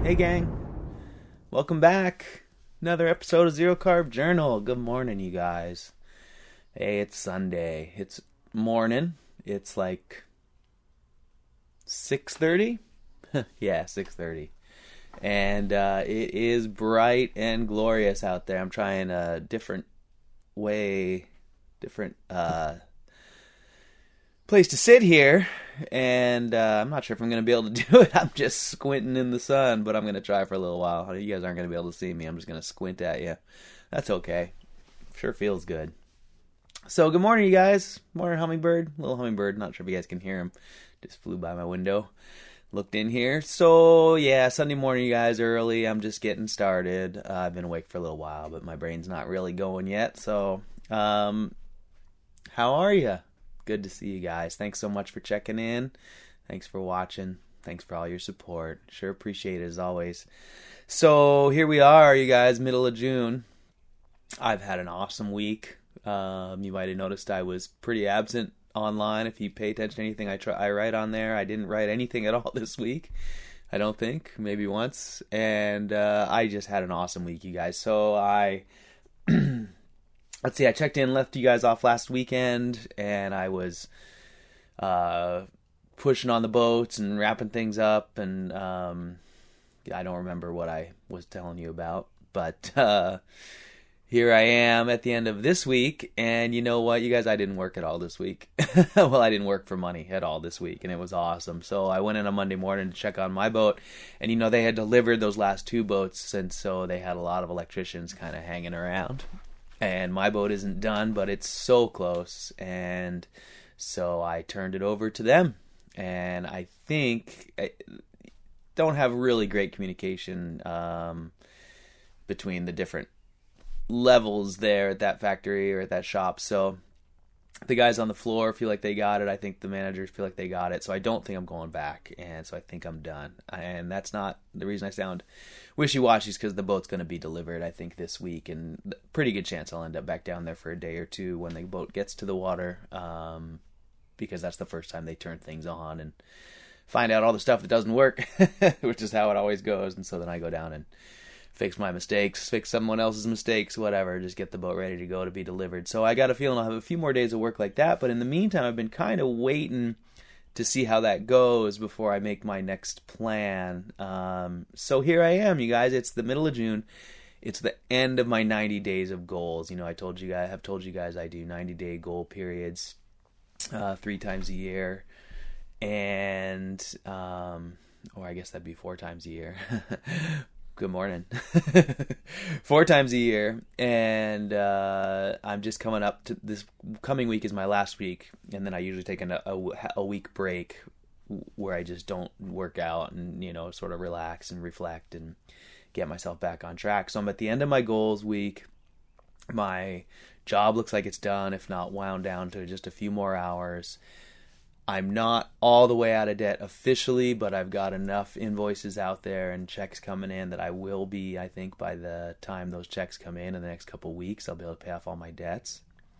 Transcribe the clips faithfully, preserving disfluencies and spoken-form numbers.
Hey gang, welcome back. Another episode of Zero Carb Journal. Good morning, you guys. Hey, it's Sunday. It's morning. It's like six thirty? Yeah, six thirty. And uh, it is bright and glorious out there. I'm trying a different way, different uh, place to sit here. And uh, I'm not sure if I'm going to be able to do it. I'm just squinting in the sun, but I'm going to try for a little while. You guys aren't going to be able to see me. I'm just going to squint at you. That's okay. Sure feels good. So good morning, you guys. Morning, hummingbird. Little hummingbird. Not sure if you guys can hear him. Just flew by my window. Looked in here. So yeah, Sunday morning, you guys, early. I'm just getting started. Uh, I've been awake for a little while, but my brain's not really going yet. So um, how are you? Good to see you guys. Thanks so much for checking in. Thanks for watching. Thanks for all your support. Sure appreciate it as always. So here we are, you guys, middle of June. I've had an awesome week. Um, you might have noticed I was pretty absent online. If you pay attention to anything I try, I write on there. I didn't write anything at all this week. I don't think. Maybe once. And uh, I just had an awesome week, you guys. So I... Let's see, I checked in, left you guys off last weekend, and I was uh, pushing on the boats and wrapping things up, and um, I don't remember what I was telling you about, but uh, here I am at the end of this week, and you know what, you guys, I didn't work at all this week. Well, I didn't work for money at all this week, and it was awesome. So I went in on Monday morning to check on my boat, and you know, they had delivered those last two boats, and so they had a lot of electricians kind of hanging around. And my boat isn't done, but it's so close. And so I turned it over to them. And I think I don't have really great communication um, between the different levels there at that factory or at that shop. So the guys on the floor feel like they got it. I think the managers feel like they got it. So I don't think I'm going back. And so I think I'm done. And that's not the reason I sound wishy-washy, is because the boat's going to be delivered, I think, this week. And pretty good chance I'll end up back down there for a day or two when the boat gets to the water. Um, because that's the first time they turn things on and find out all the stuff that doesn't work, which is how it always goes. And so then I go down and fix my mistakes, fix someone else's mistakes, whatever, just get the boat ready to go to be delivered. So I got a feeling I'll have a few more days of work like that, but in the meantime, I've been kind of waiting to see how that goes before I make my next plan. Um, so here I am, you guys. It's the middle of June. It's the end of my ninety days of goals. You know, I told you guys, I have told you guys I do ninety-day goal periods uh, three times a year, and um, or I guess that'd be four times a year. Good morning. Four times a year, and uh, I'm just coming up to this coming week is my last week, and then I usually take an, a, a week break where I just don't work out and, you know, sort of relax and reflect and get myself back on track. So I'm at the end of my goals week. My job looks like it's done, if not wound down to just a few more hours. I'm not all the way out of debt officially, but I've got enough invoices out there and checks coming in that I will be, I think, by the time those checks come in in the next couple of weeks, I'll be able to pay off all my debts.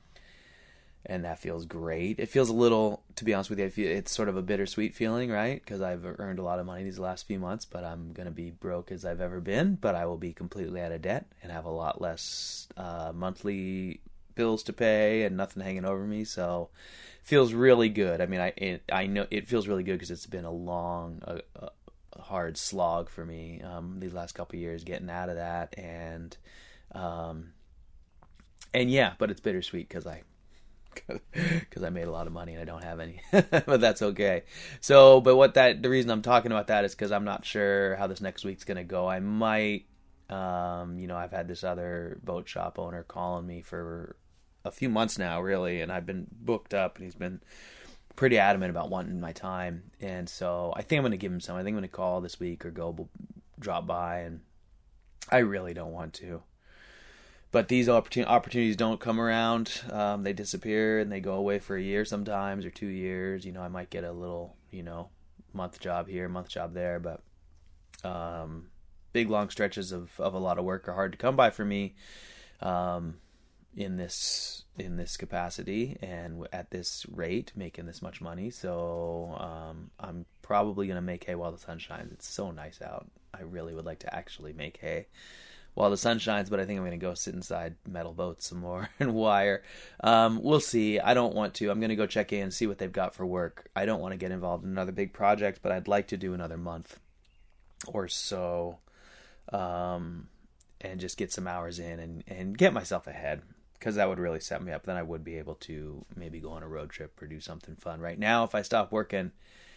And that feels great. It feels a little, to be honest with you, I feel it's sort of a bittersweet feeling, right? Because I've earned a lot of money these last few months, but I'm going to be broke as I've ever been, but I will be completely out of debt and have a lot less uh, monthly bills to pay and nothing hanging over me. So feels really good. I mean, I it, I know it feels really good because it's been a long, a, a hard slog for me um, these last couple of years getting out of that, and um, and yeah, but it's bittersweet because I because I made a lot of money and I don't have any, but that's okay. So, but what that the reason I'm talking about that is because I'm not sure how this next week's gonna go. I might, um, you know, I've had this other boat shop owner calling me for a few months now, really, and I've been booked up, and he's been pretty adamant about wanting my time, and so I think I'm going to give him some. I think I'm going to call this week or go drop by, and I really don't want to. But these opportun- opportunities don't come around. Um, they disappear, and they go away for a year sometimes, or two years. You know, I might get a little, you know, month job here, month job there, but um, big, long stretches of, of a lot of work are hard to come by for me. Um, in this in this capacity and at this rate, making this much money. So um, I'm probably going to make hay while the sun shines. It's so nice out. I really would like to actually make hay while the sun shines, but I think I'm going to go sit inside metal boats some more and wire. Um, we'll see. I don't want to. I'm going to go check in and see what they've got for work. I don't want to get involved in another big project, but I'd like to do another month or so um, and just get some hours in and, and get myself ahead, because that would really set me up. Then I would be able to maybe go on a road trip or do something fun. Right now, if I stop working,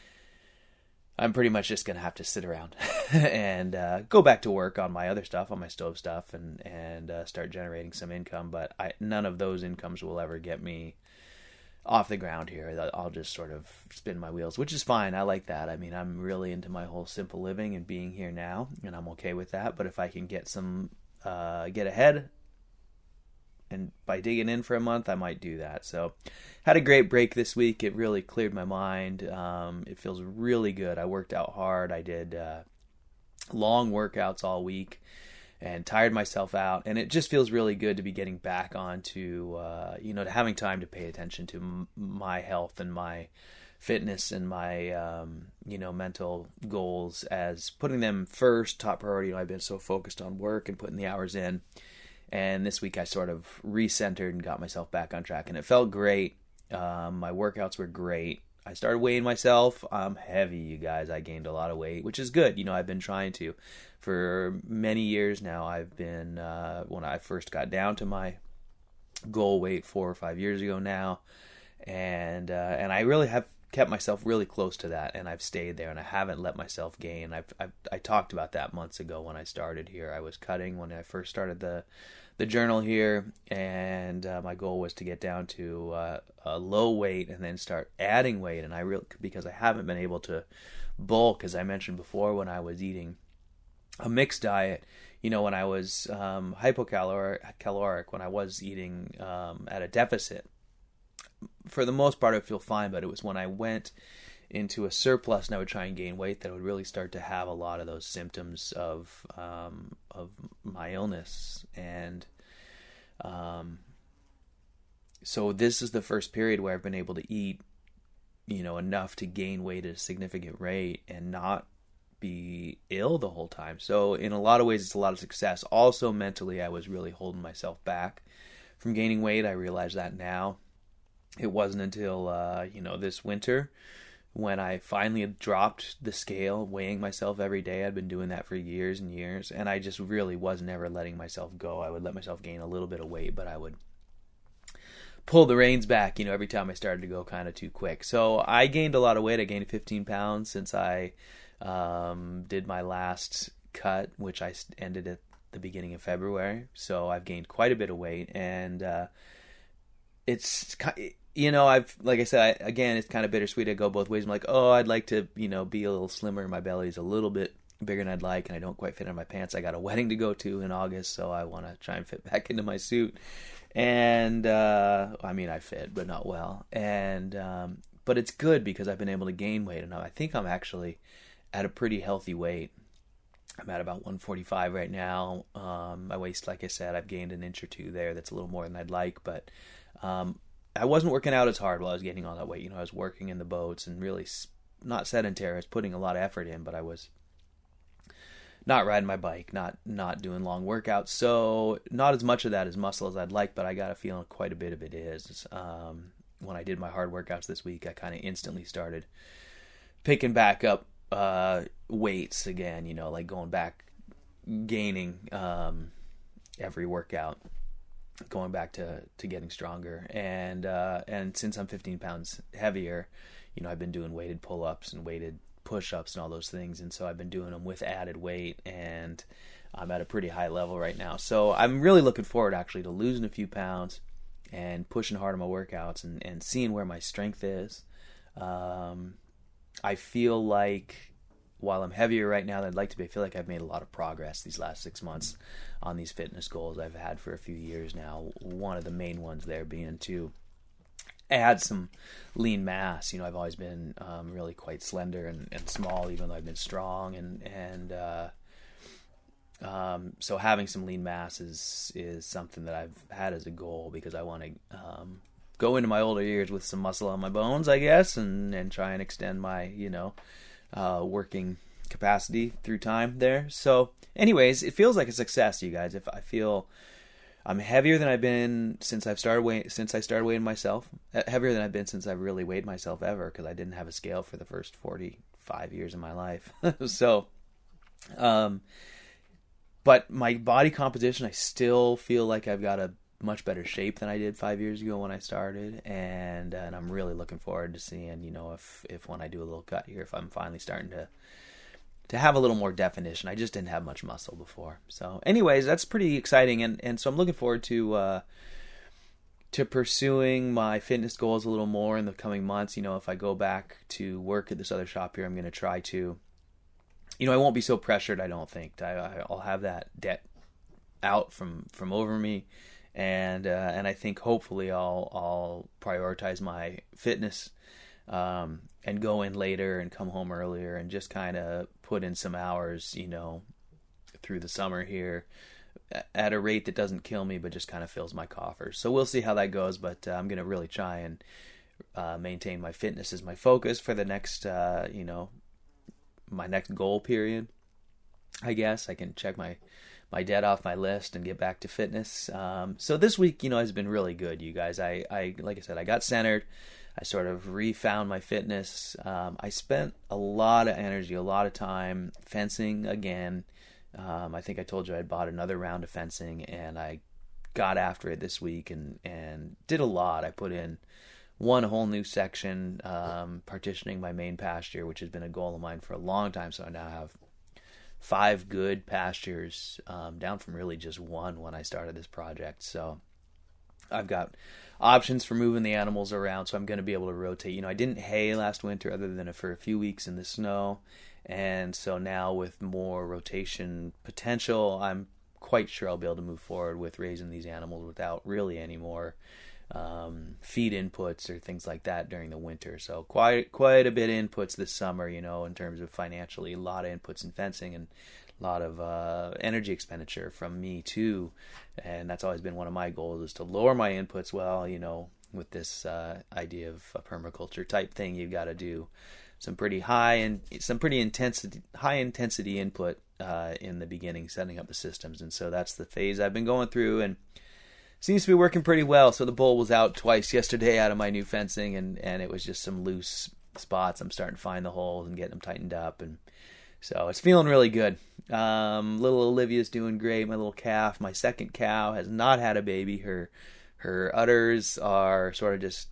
I'm pretty much just going to have to sit around and uh, go back to work on my other stuff, on my stove stuff, and, and uh, start generating some income. But I, none of those incomes will ever get me off the ground here. I'll just sort of spin my wheels, which is fine. I like that. I mean, I'm really into my whole simple living and being here now, and I'm okay with that. But if I can get some, uh, get ahead, and by digging in for a month, I might do that. So had a great break this week. It really cleared my mind. Um, it feels really good. I worked out hard. I did uh, long workouts all week and tired myself out. And it just feels really good to be getting back onto, uh, you know, to having time to pay attention to m- my health and my fitness and my, um, you know, mental goals, as putting them first, top priority. You know, I've been so focused on work and putting the hours in. And this week I sort of recentered and got myself back on track, and it felt great. Um, my workouts were great. I started weighing myself. I'm heavy, you guys. I gained a lot of weight, which is good. You know, I've been trying to. For many years now, I've been, uh, when I first got down to my goal weight four or five years ago now, and uh, and I really have kept myself really close to that, and I've stayed there, and I haven't let myself gain. I've, I've I talked about that months ago when I started here. I was cutting when I first started the the journal here, and uh, my goal was to get down to uh, a low weight and then start adding weight. And I really, because I haven't been able to bulk, as I mentioned before, when I was eating a mixed diet. You know, when I was um, hypocaloric, caloric, when I was eating um, at a deficit, for the most part, I would feel fine. But it was when I went into a surplus and I would try and gain weight that I would really start to have a lot of those symptoms of um, of my illness. And um, so this is the first period where I've been able to eat, you know, enough to gain weight at a significant rate and not be ill the whole time. So in a lot of ways, it's a lot of success. Also, mentally, I was really holding myself back from gaining weight. I realize that now. It wasn't until, uh, you know, this winter when I finally had dropped the scale, weighing myself every day. I'd been doing that for years and years, and I just really was never letting myself go. I would let myself gain a little bit of weight, but I would pull the reins back, you know, every time I started to go kind of too quick. So I gained a lot of weight. I gained fifteen pounds since I um, did my last cut, which I ended at the beginning of February. So I've gained quite a bit of weight, and uh, it's, you know, I've, like I said, I, again, it's kind of bittersweet. I go both ways. I'm like, oh, I'd like to, you know, be a little slimmer. My belly's a little bit bigger than I'd like, and I don't quite fit in my pants. I got a wedding to go to in August, so I want to try and fit back into my suit. And, uh, I mean, I fit, but not well. And, um, but it's good because I've been able to gain weight, and I think I'm actually at a pretty healthy weight. I'm at about one forty-five right now. Um, my waist, like I said, I've gained an inch or two there. That's a little more than I'd like, but um, I wasn't working out as hard while I was gaining all that weight. You know, I was working in the boats and really not sedentary. I was putting a lot of effort in, but I was not riding my bike, not not doing long workouts. So not as much of that as muscle as I'd like, but I got a feeling quite a bit of it is. Um, when I did my hard workouts this week, I kind of instantly started picking back up uh, weights again, you know, like going back, gaining um, every workout, going back to, to getting stronger. And, uh, and since I'm fifteen pounds heavier, you know, I've been doing weighted pull-ups and weighted push-ups and all those things. And so I've been doing them with added weight, and I'm at a pretty high level right now. So I'm really looking forward actually to losing a few pounds and pushing hard on my workouts and, and seeing where my strength is. Um, I feel like while I'm heavier right now than I'd like to be, I feel like I've made a lot of progress these last six months on these fitness goals I've had for a few years now. One of the main ones there being to add some lean mass. You know, I've always been um, really quite slender and, and small, even though I've been strong. And, and uh, um, so having some lean mass is, is something that I've had as a goal because I want to um, go into my older years with some muscle on my bones, I guess, and, and try and extend my, you know, uh, working capacity through time there. So anyways, it feels like a success, you guys. If I feel I'm heavier than I've been since I've started weighing, since I started weighing myself, heavier than I've been since I've really weighed myself ever, because I didn't have a scale for the first forty-five years of my life. so, um, but my body composition, I still feel like I've got a much better shape than I did five years ago when I started, and and I'm really looking forward to seeing, you know, if if when I do a little cut here, if I'm finally starting to to have a little more definition. I just didn't have much muscle before. So anyways, that's pretty exciting, and and so I'm looking forward to uh to pursuing my fitness goals a little more in the coming months. You know, if I go back to work at this other shop here, I'm going to try to, you know, I won't be so pressured, I don't think. I, I'll have that debt out from from over me. And uh, and I think hopefully I'll I'll prioritize my fitness, um, and go in later and come home earlier and just kind of put in some hours, you know, through the summer here at a rate that doesn't kill me, but just kind of fills my coffers. So we'll see how that goes, but uh, I'm going to really try and uh, maintain my fitness as my focus for the next, uh, you know, my next goal period. I guess I can check my my debt off my list and get back to fitness. Um, so this week, you know, has been really good, you guys. I, I, like I said, I got centered. I sort of refound my fitness. Um, I spent a lot of energy, a lot of time fencing again. Um, I think I told you I'd bought another round of fencing, and I got after it this week and, and did a lot. I put in one whole new section, um, partitioning my main pasture, which has been a goal of mine for a long time. So I now have five good pastures, um, down from really just one when I started this project. So I've got options for moving the animals around, so I'm going to be able to rotate. You know, I didn't hay last winter other than for a few weeks in the snow, and so now with more rotation potential, I'm quite sure I'll be able to move forward with raising these animals without really any more um, feed inputs or things like that during the winter. So quite quite a bit of inputs this summer, you know, in terms of financially, a lot of inputs in fencing and a lot of uh, energy expenditure from me too. And that's always been one of my goals, is to lower my inputs. Well, you know, with this uh, idea of a permaculture type thing, you've got to do some pretty high and some pretty intensity, high intensity input uh, in the beginning, setting up the systems. And so that's the phase I've been going through, and seems to be working pretty well. So the bull was out twice yesterday out of my new fencing, and, and it was just some loose spots. I'm starting to find the holes and getting them tightened up, and so it's feeling really good. Um, little Olivia's doing great. My little calf, my second cow, has not had a baby. Her her udders are sort of just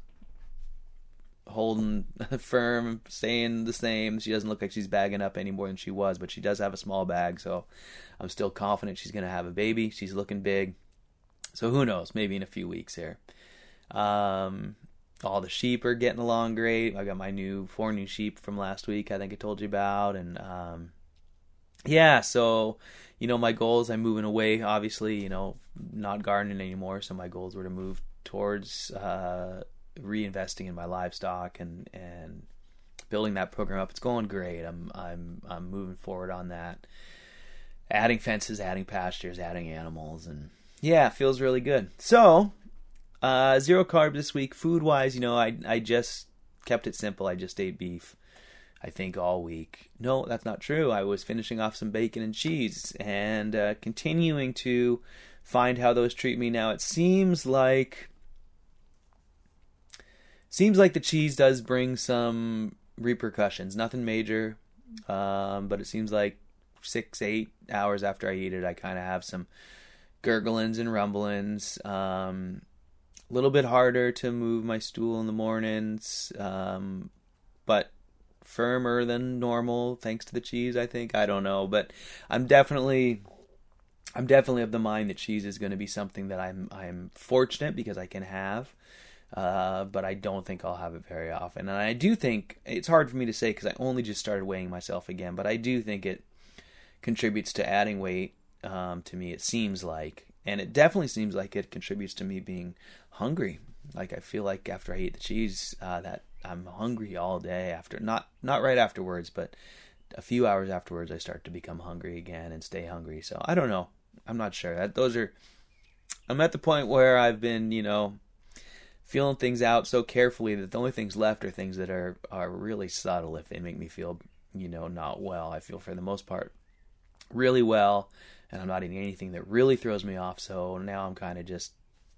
holding firm, staying the same. She doesn't look like she's bagging up any more than she was, but she does have a small bag, so I'm still confident she's going to have a baby. She's looking big. So who knows, maybe in a few weeks here. Um, all the sheep are getting along great. I got my new, four new sheep from last week, I think I told you about. And um, yeah, so, you know, my goals, I'm moving away, obviously, you know, not gardening anymore. So my goals were to move towards uh, reinvesting in my livestock and, and building that program up. It's going great. I'm, I'm, I'm moving forward on that. Adding fences, adding pastures, adding animals, and yeah, feels really good. So, uh, zero carb this week. Food-wise, you know, I I just kept it simple. I just ate beef, I think, all week. No, that's not true. I was finishing off some bacon and cheese and uh, continuing to find how those treat me now. It seems like seems like the cheese does bring some repercussions. Nothing major, um, but it seems like six, eight hours after I eat it, I kind of have some gurglings and rumblings. Um, a little bit harder to move my stool in the mornings, um, but firmer than normal thanks to the cheese, I think. I don't know, but I'm definitely, I'm definitely of the mind that cheese is going to be something that I'm, I'm fortunate because I can have, uh, but I don't think I'll have it very often. And I do think it's hard for me to say because I only just started weighing myself again, but I do think it contributes to adding weight. Um, to me, it seems like, and it definitely seems like it contributes to me being hungry. Like I feel like after I eat the cheese, uh, that I'm hungry all day after, not not right afterwards, but a few hours afterwards, I start to become hungry again and stay hungry. So I don't know. I'm not sure. That those are. I'm at the point where I've been, you know, feeling things out so carefully that the only things left are things that are are really subtle if they make me feel you know, not well. I feel for the most part really well, and I'm not eating anything that really throws me off. So now I'm kind of just,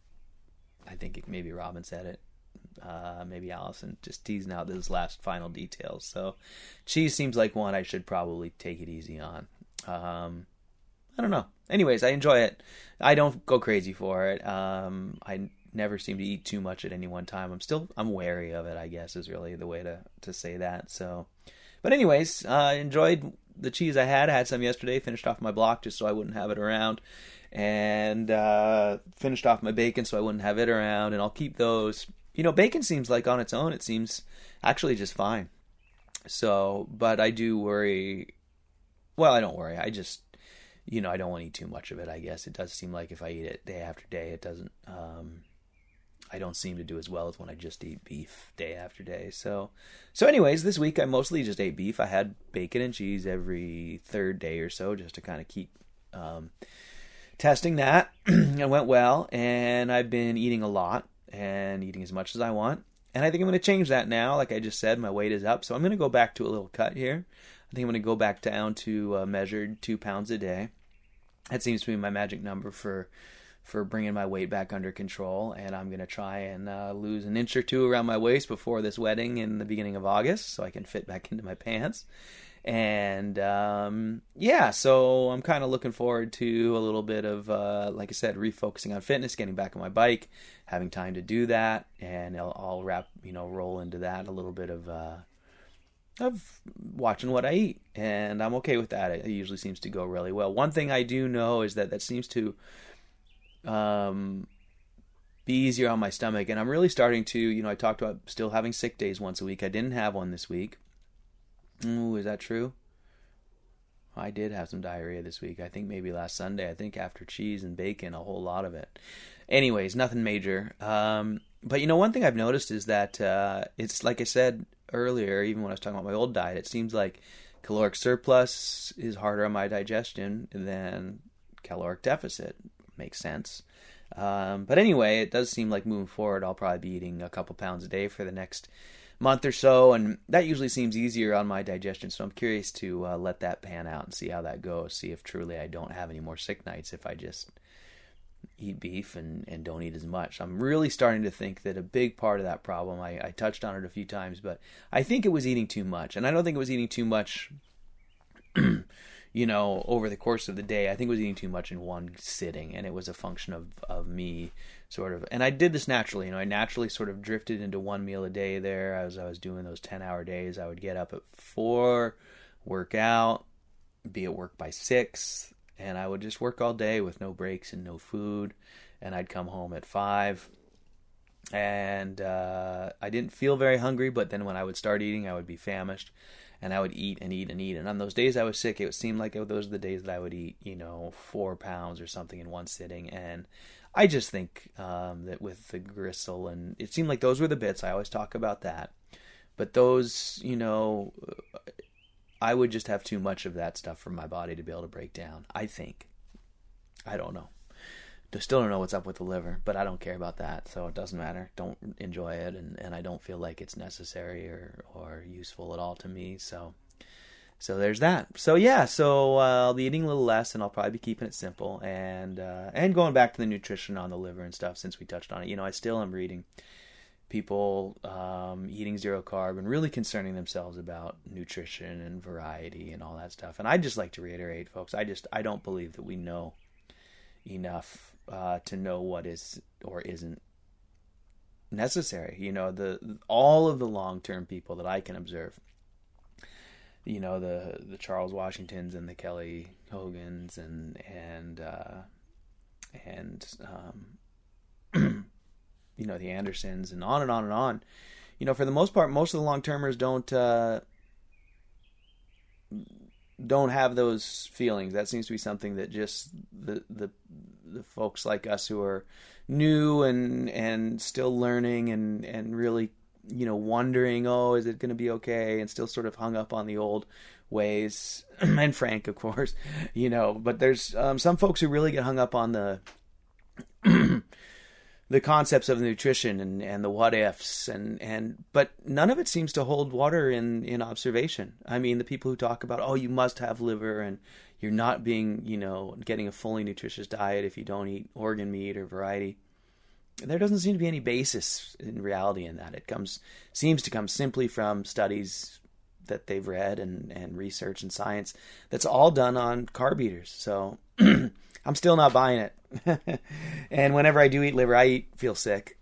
I think it, maybe Robin said it, uh, maybe Allison, just teasing out those last final details. So cheese seems like one I should probably take it easy on. Um, I don't know. Anyways, I enjoy it. I don't go crazy for it. Um, I never seem to eat too much at any one time. I'm still, I'm wary of it, I guess, is really the way to, to say that. So, but anyways, I uh, enjoyed the cheese I had. I had some yesterday, finished off my block just so I wouldn't have it around, and uh, finished off my bacon so I wouldn't have it around, and I'll keep those. You know, bacon seems like on its own, it seems actually just fine. So, but I do worry, well, I don't worry, I just, you know, I don't want to eat too much of it, I guess. It does seem like if I eat it day after day, it doesn't, um, I don't seem to do as well as when I just eat beef day after day. So, so anyways, this week I mostly just ate beef. I had bacon and cheese every third day or so just to kind of keep um, testing that. It went well, and I've been eating a lot and eating as much as I want. And I think I'm going to change that now. Like I just said, my weight is up, so I'm going to go back to a little cut here. I think I'm going to go back down to uh, measured two pounds a day. That seems to be my magic number for for bringing my weight back under control, and I'm going to try and uh, lose an inch or two around my waist before this wedding in the beginning of August so I can fit back into my pants. And um, yeah, so I'm kind of looking forward to a little bit of, uh, like I said, refocusing on fitness, getting back on my bike, having time to do that, and I'll, I'll wrap, you know, roll into that a little bit of uh, of watching what I eat, and I'm okay with that. It usually seems to go really well. One thing I do know is that that seems to um, be easier on my stomach, and I'm really starting to, you know, I talked about still having sick days once a week. I didn't have one this week. Ooh, is that true? I did have some diarrhea this week. I think maybe last Sunday. I think after cheese and bacon, a whole lot of it. Anyways, nothing major. Um, but, you know, one thing I've noticed is that uh, it's like I said earlier, even when I was talking about my old diet, it seems like caloric surplus is harder on my digestion than caloric deficit. Makes sense. Um, but anyway, it does seem like moving forward, I'll probably be eating a couple pounds a day for the next month or so, and that usually seems easier on my digestion, so I'm curious to uh, let that pan out and see how that goes, see if truly I don't have any more sick nights if I just eat beef and, and don't eat as much. I'm really starting to think that a big part of that problem, I, I touched on it a few times, but I think it was eating too much, and I don't think it was eating too much you know, over the course of the day. I think it was eating too much in one sitting, and it was a function of, of me sort of, and I did this naturally, you know, I naturally sort of drifted into one meal a day there as I was doing those ten hour days. I would get up at four, work out, be at work by six, and I would just work all day with no breaks and no food, and I'd come home at five, and uh, I didn't feel very hungry, but then when I would start eating, I would be famished, and I would eat and eat and eat. And on those days I was sick, it seemed like those were the days that I would eat, you know, four pounds or something in one sitting. And I just think um, that with the gristle, and it seemed like those were the bits. I always talk about that. But those, you know, I would just have too much of that stuff for my body to be able to break down, I think. I don't know. I still don't know what's up with the liver, but I don't care about that, so it doesn't matter. Don't enjoy it, and, and I don't feel like it's necessary or, or useful at all to me, so so there's that. So yeah, so uh, I'll be eating a little less, and I'll probably be keeping it simple, and uh, and going back to the nutrition on the liver and stuff, since we touched on it. You know, I still am reading people um, eating zero carb and really concerning themselves about nutrition and variety and all that stuff, and I just like to reiterate, folks, I just, I don't believe that we know enough uh, to know what is or isn't necessary. You know, the all of the long-term people that I can observe, you know, the the Charles Washingtons and the Kelly Hogans and and uh, and um, you know, the Andersons and on and on and on. You know, for the most part, most of the long-termers don't uh, don't have those feelings. That seems to be something that just the the the folks like us who are new and and still learning and and really, you know, wondering, oh, is it going to be okay, and still sort of hung up on the old ways, and Frank, of course, you know, but there's um, some folks who really get hung up on the the concepts of nutrition and, and the what ifs and, and but none of it seems to hold water in, in observation. I mean, the people who talk about, oh, you must have liver and you're not being, you know, getting a fully nutritious diet if you don't eat organ meat or variety. There doesn't seem to be any basis in reality in that. It comes seems to come simply from studies that they've read and, and research and science that's all done on carb eaters. So I'm still not buying it. And whenever I do eat liver, I eat, feel sick.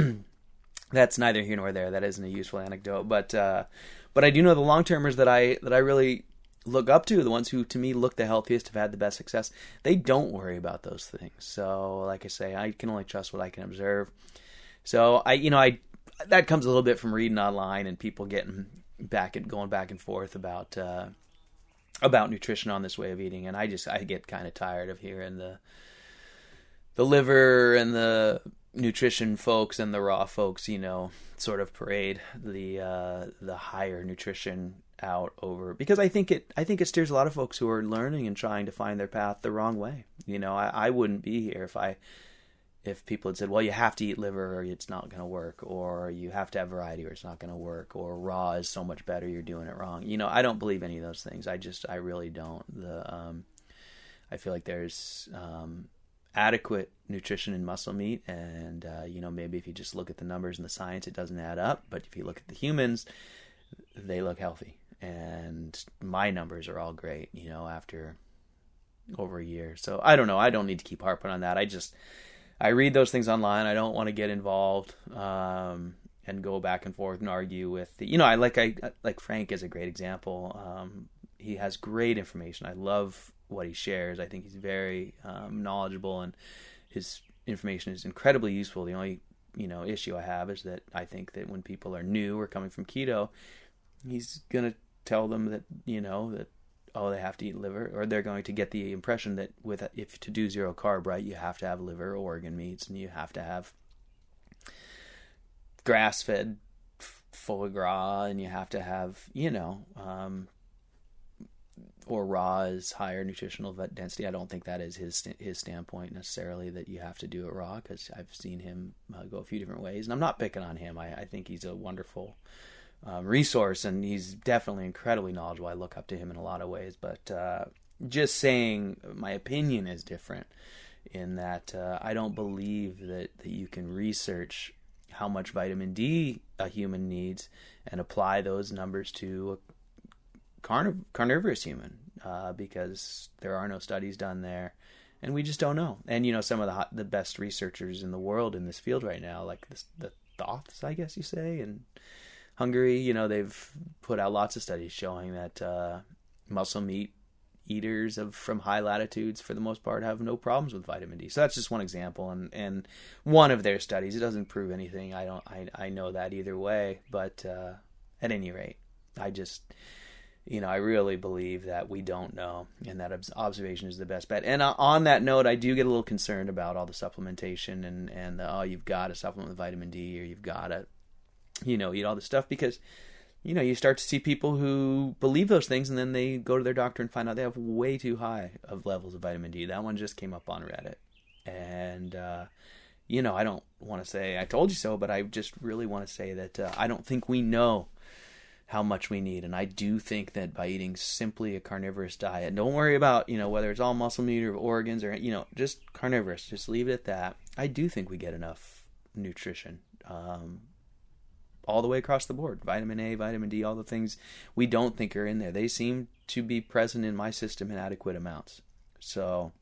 That's neither here nor there. That isn't a useful anecdote, but uh, but I do know the long termers that I that I really look up to, the ones who to me look the healthiest, have had the best success. They don't worry about those things. So, like I say, I can only trust what I can observe. So I, you know, I that comes a little bit from reading online and people getting back and going back and forth about uh, about nutrition on this way of eating, and I just I get kind of tired of hearing the. the liver and the nutrition folks and the raw folks, you know, sort of parade the uh, the higher nutrition out over, because I think it I think it steers a lot of folks who are learning and trying to find their path the wrong way. You know, I, I wouldn't be here if I if people had said, well, you have to eat liver or it's not going to work, or you have to have variety or it's not going to work, or raw is so much better, you're doing it wrong. You know, I don't believe any of those things. I just I really don't. The um, I feel like there's um, adequate nutrition in muscle meat, and uh, you know, maybe if you just look at the numbers and the science, it doesn't add up, but if you look at the humans, they look healthy, and my numbers are all great, you know, after over a year. So I don't know, I don't need to keep harping on that. I just I read those things online. I don't want to get involved um, and go back and forth and argue with the, you know, I like I like Frank is a great example. Um, he has great information. I love what he shares. I think he's very um, knowledgeable, and his information is incredibly useful. The only, you know, issue I have is that I think that when people are new or coming from keto, he's going to tell them that, you know, that, oh, they have to eat liver, or they're going to get the impression that with if to do zero carb, right, you have to have liver or organ meats, and you have to have grass-fed foie gras, and you have to have, you know, um, or raw is higher nutritional density. I don't think that is his his standpoint necessarily, that you have to do it raw, because I've seen him uh, go a few different ways, and I'm not picking on him. I, I think he's a wonderful um, resource, and he's definitely incredibly knowledgeable. I look up to him in a lot of ways, but uh, just saying my opinion is different in that uh, I don't believe that, that you can research how much vitamin D a human needs and apply those numbers to a Carniv- carnivorous human, uh, because there are no studies done there, and we just don't know. And you know, some of the hot, the best researchers in the world in this field right now, like the, the Thoths, I guess you say, in Hungary, you know, they've put out lots of studies showing that uh, muscle meat eaters of from high latitudes, for the most part, have no problems with vitamin D. So that's just one example, and, and one of their studies. It doesn't prove anything. I don't. I I know that either way, but uh, at any rate, I just. You know, I really believe that we don't know, and that observation is the best bet. And on that note, I do get a little concerned about all the supplementation and, and the, oh, you've got to supplement with vitamin D, or you've got to, you know, eat all this stuff, because, you know, you start to see people who believe those things, and then they go to their doctor and find out they have way too high of levels of vitamin D. That one just came up on Reddit. And, uh, you know, I don't want to say I told you so, but I just really want to say that uh, I don't think we know how much we need. And I do think that by eating simply a carnivorous diet, don't worry about, you know, whether it's all muscle meat or organs or, you know, just carnivorous, just leave it at that. I do think we get enough nutrition um, all the way across the board. Vitamin A, vitamin D, all the things we don't think are in there. They seem to be present in my system in adequate amounts. So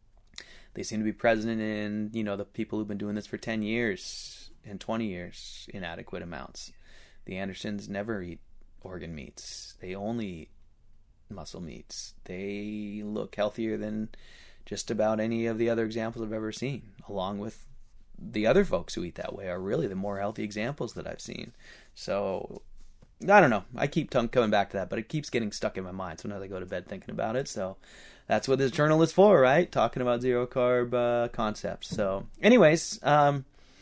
they seem to be present in, you know, the people who've been doing this for ten years and twenty years in adequate amounts. The Andersons never eat organ meats. They only eat muscle meats. They look healthier than just about any of the other examples I've ever seen, along with the other folks who eat that way are really the more healthy examples that I've seen. So I don't know. I keep t- coming back to that, but it keeps getting stuck in my mind. Sometimes I go to bed thinking about it. So that's what this journal is for, right? Talking about zero carb uh, concepts. So anyways, um,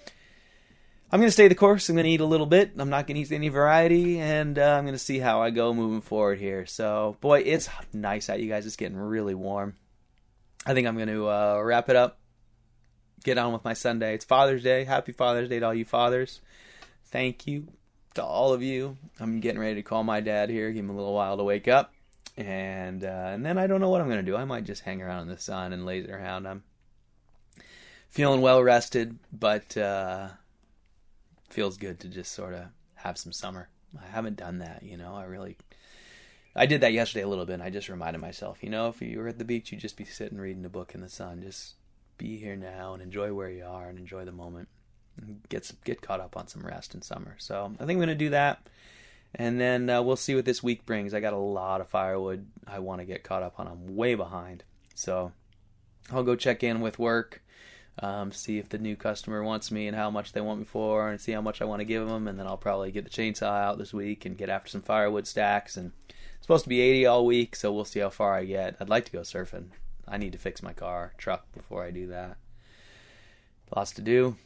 I'm going to stay the course. I'm going to eat a little bit. I'm not going to eat any variety, and uh, I'm going to see how I go moving forward here. So, boy, it's nice out, you guys. It's getting really warm. I think I'm going to uh, wrap it up. get on with my Sunday. It's Father's Day. Happy Father's Day to all you fathers. Thank you to all of you. I'm getting ready to call my dad here. Give him a little while to wake up. And uh, and then I don't know what I'm going to do. I might just hang around in the sun and laze around. I'm feeling well rested, but uh, feels good to just sort of have some summer. I haven't done that, you know. I really, I did that yesterday a little bit. And I just reminded myself, you know, if you were at the beach, you'd just be sitting reading a book in the sun. Just be here now and enjoy where you are and enjoy the moment. And get some, get caught up on some rest in summer. So I think I'm going to do that. And then uh, we'll see what this week brings. I got a lot of firewood I want to get caught up on. I'm way behind. So I'll go check in with work. Um, see if the new customer wants me and how much they want me for, and see how much I want to give them, and then I'll probably get the chainsaw out this week and get after some firewood stacks. And it's supposed to be eighty all week, so we'll see how far I get. I'd like to go surfing. I need to fix my car, truck before I do that. Lots to do.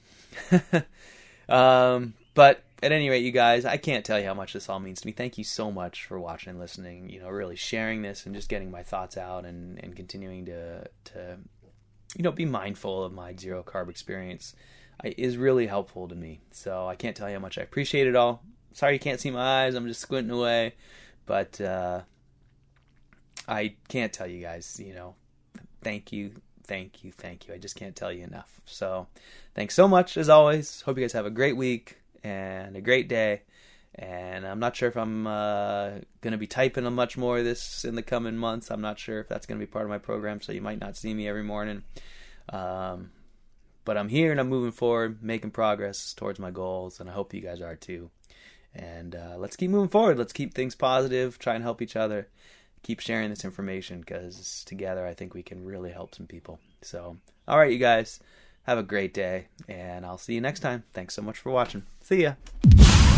um, but at any rate, you guys, I can't tell you how much this all means to me. Thank you so much for watching and listening, you know, really sharing this and just getting my thoughts out and, and continuing to, to, you know, be mindful of my zero carb experience I, is really helpful to me. So I can't tell you how much I appreciate it all. Sorry you can't see my eyes. I'm just squinting away. But uh, I can't tell you guys, you know, thank you, thank you, thank you. I just can't tell you enough. So thanks so much, as always. Hope you guys have a great week and a great day. And I'm not sure if I'm uh, going to be typing much more of this in the coming months. I'm not sure if that's going to be part of my program, so you might not see me every morning. Um, but I'm here and I'm moving forward, making progress towards my goals, and I hope you guys are too. And uh, let's keep moving forward. Let's keep things positive, try and help each other, keep sharing this information, because together I think we can really help some people. So, all right, you guys, have a great day, and I'll see you next time. Thanks so much for watching. See ya.